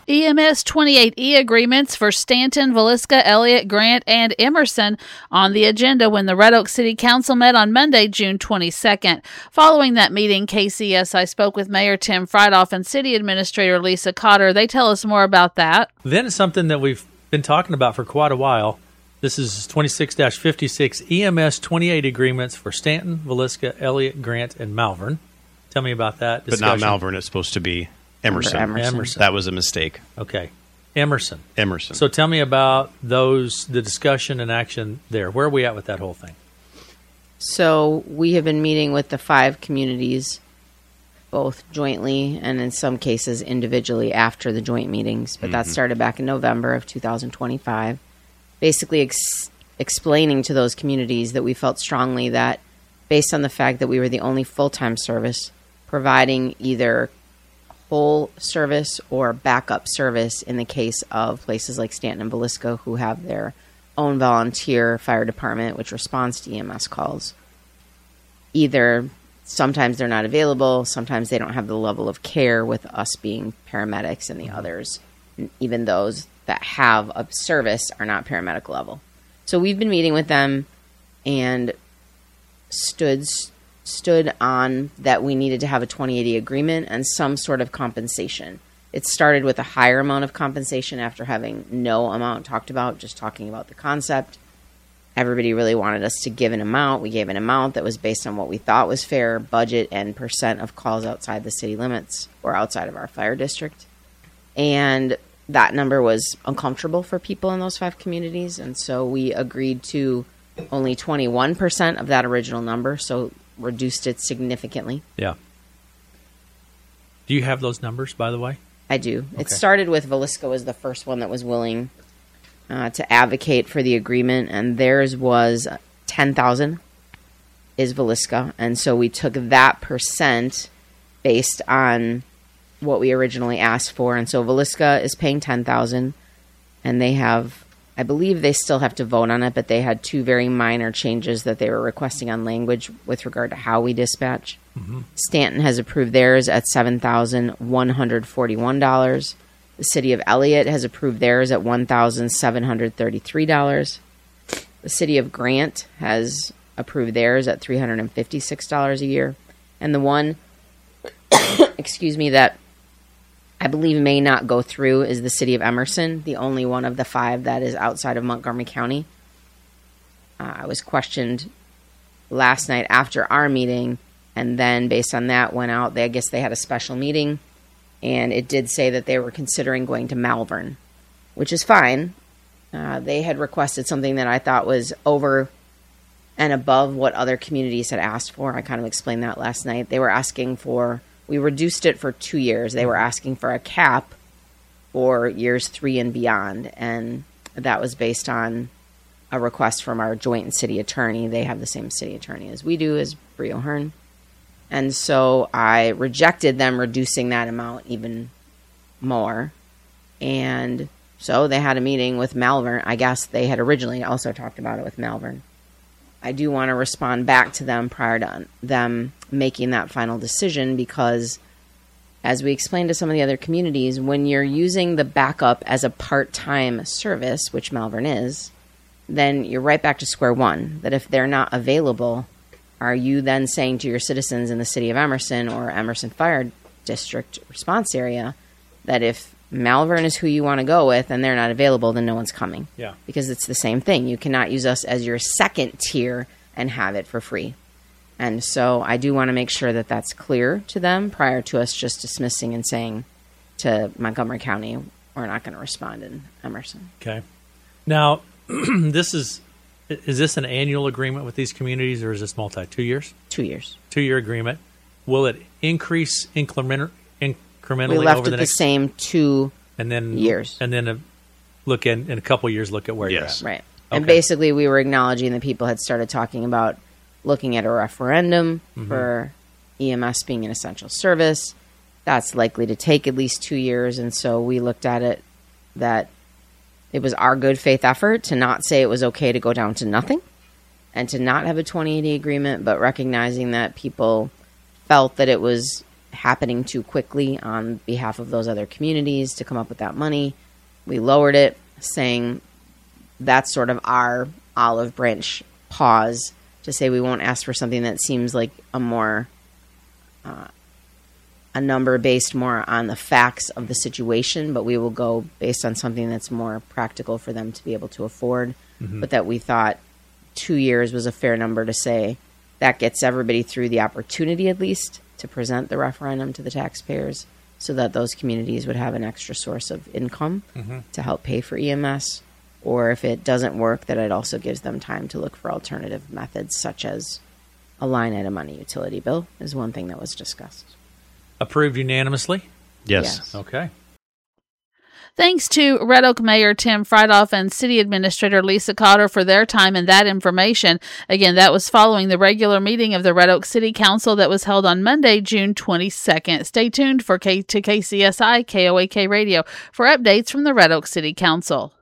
EMS 28E agreements for Stanton, Villisca, Elliott, Grant, and Emerson on the agenda when the Red Oak City Council met on Monday, June 22nd. Following that meeting, KCSI spoke with Mayor Tim Friedhoff and City Administrator Lisa Cotter. They tell us more about that. Then something that we've been talking about for quite a while. This is 26-56 EMS 28 agreements for Stanton, Villisca, Elliott, Grant, and Malvern. Tell me about that discussion. But not Malvern. It's supposed to be Emerson. That was a mistake. Okay. Emerson. So tell me about the discussion and action there. Where are we at with that whole thing? So we have been meeting with the 5 communities, both jointly and in some cases individually after the joint meetings. But that started back in November of 2025. Basically explaining to those communities that we felt strongly that based on the fact that we were the only full-time service providing either full service or backup service in the case of places like Stanton and Villisca who have their own volunteer fire department which responds to EMS calls. Either sometimes they're not available, sometimes they don't have the level of care with us being paramedics and the others, even those that have a service are not paramedic level. So we've been meeting with them and stood on that we needed to have a 2080 agreement and some sort of compensation. It started with a higher amount of compensation after having no amount talked about, just talking about the concept. Everybody really wanted us to give an amount. We gave an amount that was based on what we thought was fair, budget, and percent of calls outside the city limits or outside of our fire district. And that number was uncomfortable for people in those 5 communities, and so we agreed to only 21% of that original number, so reduced it significantly. Yeah. Do you have those numbers, by the way? I do. Okay. It started with Villisca was the first one that was willing to advocate for the agreement, and theirs was 10,000 is Villisca, and so we took that percent based on what we originally asked for, and so Villisca is paying 10,000, and they have, I believe they still have to vote on it, but they had 2 very minor changes that they were requesting on language with regard to how we dispatch. Stanton has approved theirs at $7,141. The city of Elliott has approved theirs at $1,733. The city of Grant has approved theirs at $356 a year. And the one, that I believe may not go through is the city of Emerson, the only one of the 5 that is outside of Montgomery County. I was questioned last night after our meeting, and then based on that went out. I guess they had a special meeting, and it did say that they were considering going to Malvern, which is fine. They had requested something that I thought was over and above what other communities had asked for. I kind of explained that last night. They were asking for, we reduced it for 2 years. They were asking for a cap for years 3 and beyond, and that was based on a request from our joint city attorney. They have the same city attorney as we do, as Bree O'Hearn. And so I rejected them reducing that amount even more. And so they had a meeting with Malvern. I guess they had originally also talked about it with Malvern. I do want to respond back to them prior to them making that final decision because, as we explained to some of the other communities, when you're using the backup as a part-time service, which Malvern is, then you're right back to square one. That if they're not available, are you then saying to your citizens in the city of Emerson or Emerson Fire District response area that if Malvern is who you want to go with and they're not available, then no one's coming? Yeah. Because it's the same thing. You cannot use us as your second tier and have it for free. And so I do want to make sure that that's clear to them prior to us just dismissing and saying to Montgomery County, we're not going to respond in Emerson. Okay. Now, is this an annual agreement with these communities, or is this 2 years? 2 years. 2-year agreement. Will it increase incrementally we left over the it next the same 2 years, and then look in a couple of years, look at where you're at. Right. Okay. And basically, we were acknowledging that people had started talking about looking at a referendum for EMS being an essential service. That's likely to take at least 2 years, and so we looked at it that it was our good faith effort to not say it was okay to go down to nothing and to not have a 2080 agreement, but recognizing that people felt that it was happening too quickly on behalf of those other communities to come up with that money. We lowered it, saying that's sort of our olive branch pause to say we won't ask for something that seems like a more a number based more on the facts of the situation, but we will go based on something that's more practical for them to be able to afford. But that we thought 2 years was a fair number to say that gets everybody through the opportunity at least to present the referendum to the taxpayers so that those communities would have an extra source of income to help pay for EMS. Or if it doesn't work, that it also gives them time to look for alternative methods, such as a line item on a utility bill is one thing that was discussed. Approved unanimously? Yes. Okay. Thanks to Red Oak Mayor Tim Friedhoff and City Administrator Lisa Cotter for their time and that information. Again, that was following the regular meeting of the Red Oak City Council that was held on Monday, June 22nd. Stay tuned to KCSI KOAK Radio for updates from the Red Oak City Council.